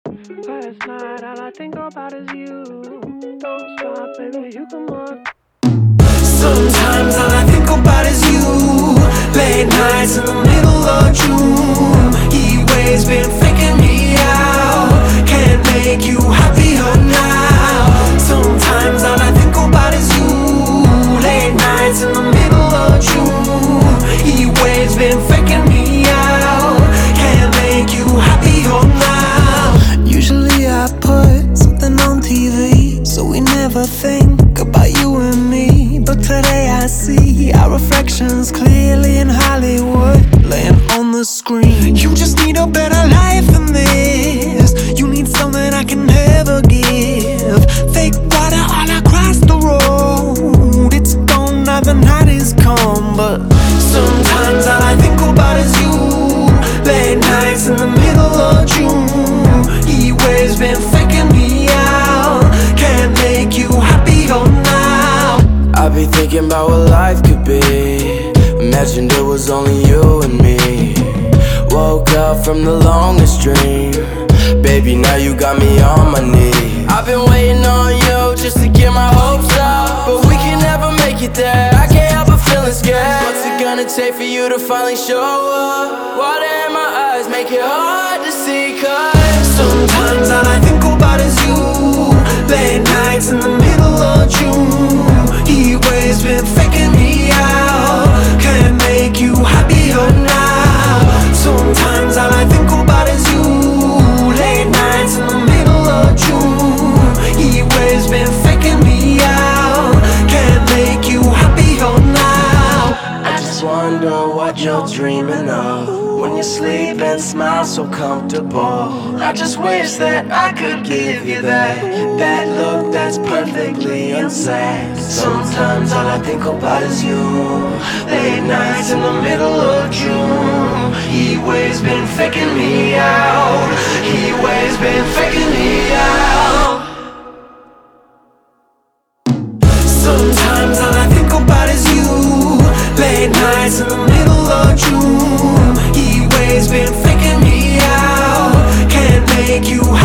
Last night, all I think about is you. Don't stop, baby, you come on. Sometimes all I think about is you. Late nights in the middle of June. Heat waves been faking me out. Can't make you happier now. Sometimes all I think about is you. Late nights in the middle of June. Heat waves been faking me out. Can't make you happier now. Usually I put something on TV, so we never think about you and me. But today I see our reflections clearly in Hollywood, laying on the screen. You just need a better life than this. You need something I can never give. Fake water all across the road. It's gone now, the night is come. But sometimes all I think about is you. Late nights in the middle of June. Heat waves been faking me out. Can't make you happier now. I be thinking about what life could be. Imagined it was only you and me. Woke up from the longest dream. Baby, now you got me on my knees. I've been waiting on you just to get my hopes up, but we can never make it there. I can't help but feeling scared. What's it gonna take for you to finally show up? Water in my eyes make it hard to see, cause sometimes all I think about is you. Late nights in the middle of June. Heat waves been faking me out. Can't make you happier now. Sometimes all I think about is you. Late nights in the middle of June. Heat waves been faking me out. Can't make you happier now. I just wonder what you're dreaming of when you sleep and smile so comfortable. I just wish that I could give you that look that's perfectly insane. Sometimes all I think about is you. Late nights in the middle of June. Heat waves been faking me out. Heat waves been faking me out. Sometimes all I think about is you. Late nights in the middle of June. Heat waves been faking me out. Can't make you